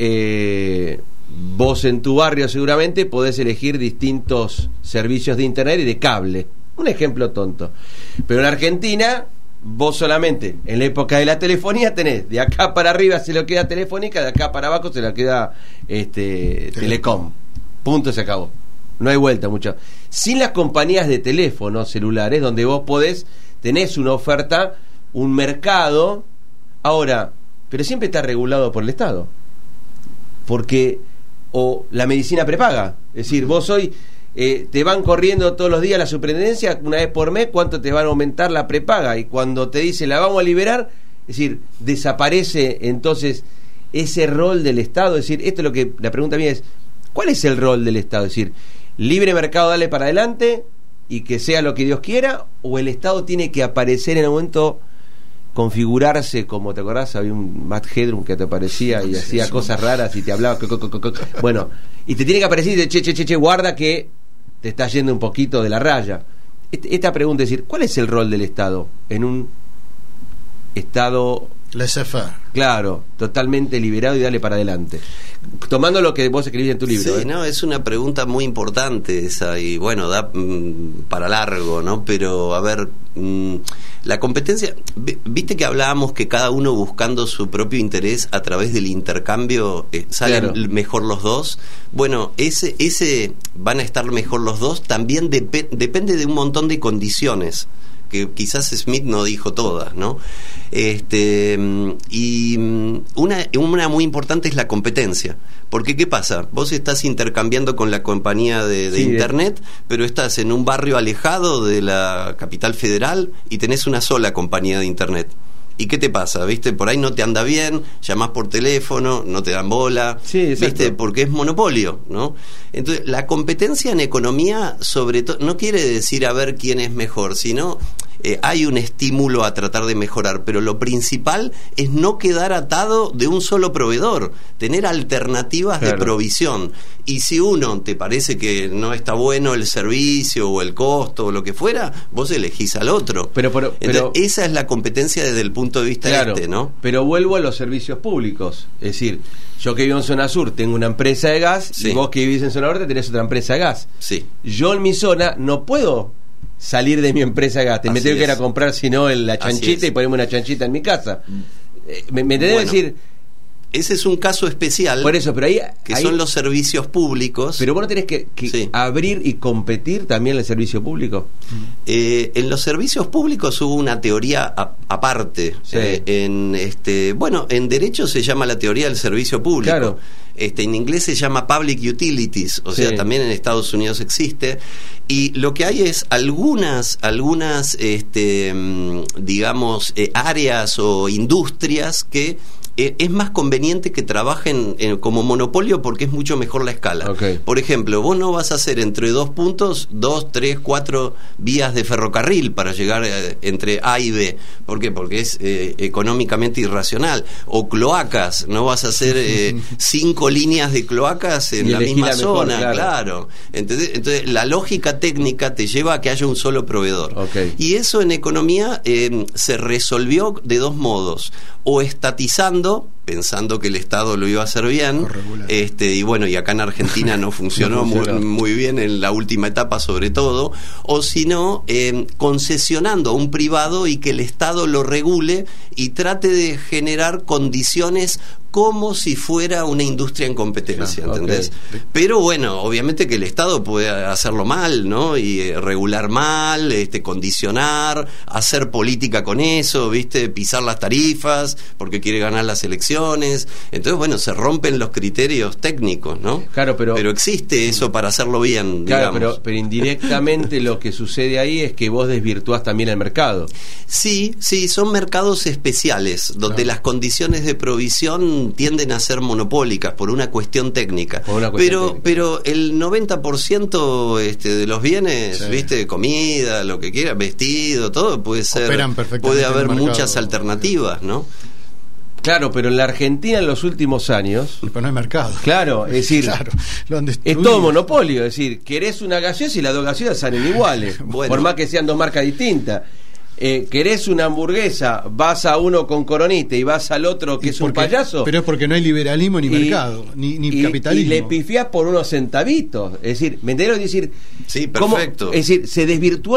vos en tu barrio seguramente podés elegir distintos servicios de internet y de cable. Un ejemplo tonto. Pero en Argentina, vos solamente, en la época de la telefonía, tenés de acá para arriba se lo queda Telefónica, de acá para abajo se lo queda Telecom. Punto, se acabó. No hay vuelta, mucho. Sin las compañías de teléfonos celulares, donde vos tenés una oferta, un mercado, ahora, pero siempre está regulado por el Estado. Porque, o la medicina prepaga, es decir, vos hoy te van corriendo todos los días la superintendencia, una vez por mes, ¿cuánto te van a aumentar la prepaga? Y cuando te dice la vamos a liberar, es decir, desaparece entonces ese rol del Estado. Es decir, esto es lo que la pregunta mía es, ¿cuál es el rol del Estado? Es decir, libre mercado, dale para adelante y que sea lo que Dios quiera, o el Estado tiene que aparecer en el momento, configurarse, como te acordás, había un Matt Headroom que te aparecía y hacía cosas raras y te hablaba, bueno, y te tiene que aparecer y decir, che, guarda que te estás yendo un poquito de la raya. Esta pregunta es decir, ¿cuál es el rol del Estado en un Estado laissez-faire? Claro, totalmente liberado y dale para adelante. Tomando lo que vos escribís en tu libro. Sí, no, es una pregunta muy importante esa y bueno, da para largo, ¿no? Pero a ver, la competencia, viste que hablábamos que cada uno buscando su propio interés a través del intercambio salen Claro. mejor los dos. Bueno, ese van a estar mejor los dos, también depende de un montón de condiciones que quizás Smith no dijo todas, ¿no? Y una muy importante es la competencia, porque ¿qué pasa? Vos estás intercambiando con la compañía de internet, pero estás en un barrio alejado de la capital federal y tenés una sola compañía de internet. ¿Y qué te pasa? ¿Viste? Por ahí no te anda bien, llamás por teléfono, no te dan bola, Sí, ¿viste? Porque es monopolio, ¿no? Entonces, la competencia en economía, sobre todo, no quiere decir a ver quién es mejor, sino hay un estímulo a tratar de mejorar, pero lo principal es no quedar atado de un solo proveedor, tener alternativas de provisión. Y si uno te parece que no está bueno el servicio o el costo o lo que fuera, vos elegís al otro. Pero Entonces, esa es la competencia desde el punto de vista ¿no? Pero vuelvo a los servicios públicos. Es decir, yo que vivo en zona sur tengo una empresa de gas, y vos que vivís en zona norte tenés otra empresa de gas. Sí. Yo en mi zona no puedo salir de mi empresa gaste, me Así tengo que ir a es. comprar si no la Así chanchita es. y ponerme una chanchita en mi casa. ¿Me entendés? Bueno, decir, ese es un caso especial. por eso, pero ahí son los servicios públicos. Pero vos no tenés que Sí. abrir y competir también en el servicio público. En los servicios públicos hubo una teoría aparte. Sí. En derecho se llama la teoría del servicio público. Claro. En inglés se llama public utilities, o sea, Sí. también en Estados Unidos existe. Y lo que hay es algunas digamos, áreas o industrias que es más conveniente que trabajen como monopolio porque es mucho mejor la escala. Okay. Por ejemplo, vos no vas a hacer entre 2 puntos 2, 3, 4 vías de ferrocarril para llegar entre A y B. ¿Por qué? Porque es económicamente irracional. O cloacas, no vas a hacer 5 líneas de cloacas en Y la elegí misma la mejor, zona, claro. Entonces, la lógica técnica te lleva a que haya un solo proveedor. Okay. Y eso en economía se resolvió de 2 modos. O estatizando, pensando que el Estado lo iba a hacer bien, y bueno, y acá en Argentina no funcionó, No funcionó. muy bien en la última etapa sobre todo, o si no, concesionando a un privado y que el Estado lo regule y trate de generar condiciones como si fuera una industria en competencia, Claro, ¿entendés? okay. Pero bueno, obviamente que el Estado puede hacerlo mal, ¿no? Y regular mal, condicionar, hacer política con eso, ¿viste? Pisar las tarifas porque quiere ganar las elecciones. Entonces, bueno, se rompen los criterios técnicos, ¿no? Claro, pero existe eso para hacerlo bien, claro, digamos. pero indirectamente lo que sucede ahí es que vos desvirtuás también el mercado. Sí, son mercados especiales donde las condiciones de provisión tienden a ser monopólicas por una cuestión técnica. Pero el 90% de los bienes, Sí. ¿viste? Comida, lo que quiera, vestido, todo puede ser. Operan perfectamente Puede en el haber mercado. muchas alternativas, ¿no? Claro, pero en la Argentina en los últimos años, Pero no hay mercado. claro, es decir, Claro, lo han es destruido. todo monopolio, es decir, querés una gaseosa y las 2 gaseosas salen iguales, Bueno. por más que sean 2 marcas distintas. Querés una hamburguesa, vas a uno con coronita y vas al otro que Y es un porque- payaso. Pero es porque no hay liberalismo ni Y- mercado, ni capitalismo. Y le pifiás por unos centavitos. Es decir, ¿me entendés? Es decir, Sí, ¿cómo? perfecto. Es decir, se desvirtuó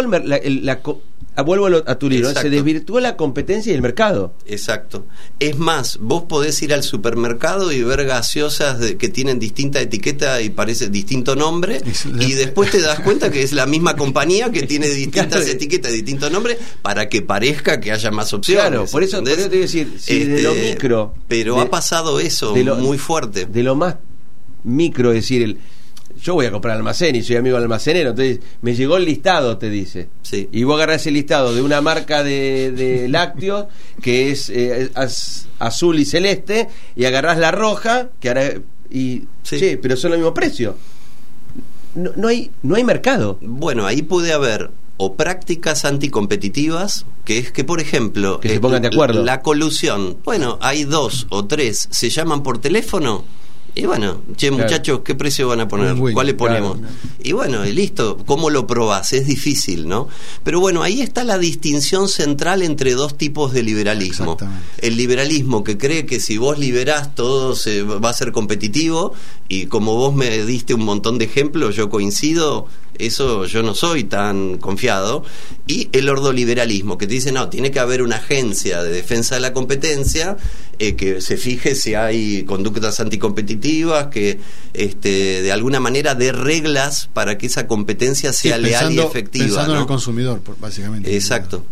vuelvo a tu libro, Exacto. se desvirtuó la competencia y el mercado. Exacto. Es más, vos podés ir al supermercado y ver gaseosas que tienen distinta etiqueta y parece distinto nombre, y después te das cuenta que es la misma compañía que tiene distintas Claro. etiquetas, distintos nombres, para que parezca que haya más opciones. Claro, por eso te ¿entendés? voy a decir, si de lo micro. Pero ha pasado eso muy fuerte. De lo más micro, es decir, yo voy a comprar almacén y soy amigo del almacenero, entonces me llegó el listado, te dice. Sí. Y vos agarrás el listado de una marca de lácteos que es azul y celeste, y agarrás la roja, que ahora y Sí. che, pero son el mismo precio. No hay mercado. Bueno, ahí puede haber o prácticas anticompetitivas, que es que, por ejemplo, Que se pongan de acuerdo. La colusión. Bueno, hay 2 o 3, se llaman por teléfono. Y bueno, che, Claro. muchachos, ¿qué precio van a poner? Muy ¿Cuál le ponemos? claro. Y bueno, y listo. ¿Cómo lo probás? Es difícil, ¿no? Pero bueno, ahí está la distinción central entre 2 tipos de liberalismo. Exactamente. El liberalismo que cree que si vos liberás todo va a ser competitivo, y como vos me diste un montón de ejemplos, yo coincido, eso yo no soy tan confiado. Y el ordoliberalismo, que te dice, no, tiene que haber una agencia de defensa de la competencia que se fije si hay conductas anticompetitivas, que de alguna manera dé reglas para que esa competencia sea Sí, leal y efectiva, Pensando en ¿no? el consumidor, básicamente. Exacto.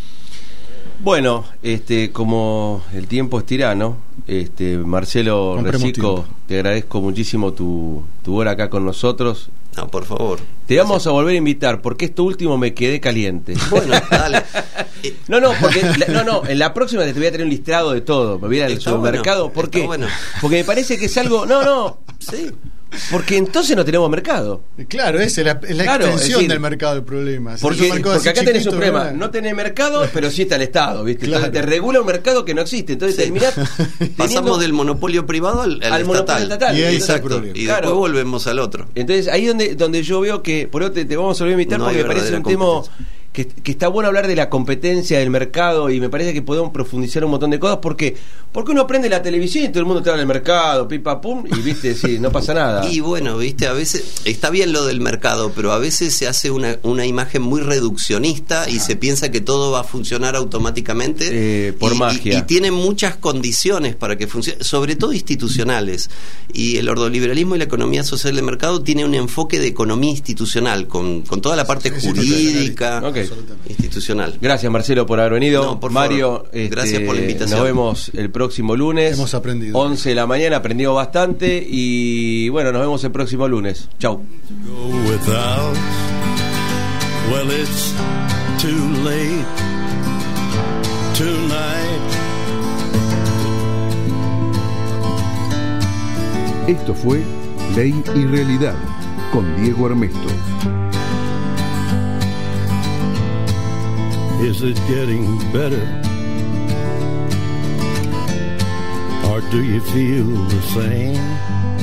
Bueno, como el tiempo es tirano, Marcelo Compremos Recico, tiempo. te agradezco muchísimo tu hora acá con nosotros. No, por favor. Te vamos a volver a invitar, porque esto último me quedé caliente. Bueno, dale. Porque en la próxima te voy a tener un listado de todo. Me voy a ir al Está supermercado. bueno, ¿Por está qué? bueno. Porque me parece que es algo. Sí. Porque entonces no tenemos mercado. Claro, es la Claro, extensión es decir, del mercado del problema. Si Porque es un mercado así acá tenés un chiquito, problema. ¿verdad? No tenés mercado, pero sí está el Estado, ¿viste? Claro. Entonces te regula un mercado que no existe. Entonces Sí. terminás Pasamos del monopolio privado al monopolio estatal. Y ahí está el Exacto. problema. Y Claro. después volvemos al otro. Entonces ahí donde yo veo que, por eso te vamos a volver a invitar, No porque hay me parece un verdadera tema competencia. que está bueno hablar de la competencia del mercado, y me parece que podemos profundizar un montón de cosas, porque uno prende la televisión y todo el mundo te habla del mercado, pipa pum, y viste, sí, no pasa nada. Y bueno, viste, a veces está bien lo del mercado, pero a veces se hace una imagen muy reduccionista y se piensa que todo va a funcionar automáticamente por magia. Y tiene muchas condiciones para que funcione, sobre todo institucionales. Y el ordoliberalismo y la economía social de mercado tiene un enfoque de economía institucional, con toda la parte jurídica, institucional. Gracias, Marcelo, por haber venido. No, por Mario, favor. Gracias por la invitación. Nos vemos el próximo lunes. Hemos aprendido. 11 de la mañana, aprendido bastante, y bueno, nos vemos el próximo lunes. Chau. Go without. Well, it's too late tonight. Esto fue Ley y Realidad con Diego Armesto. Is it getting better? Or do you feel the same?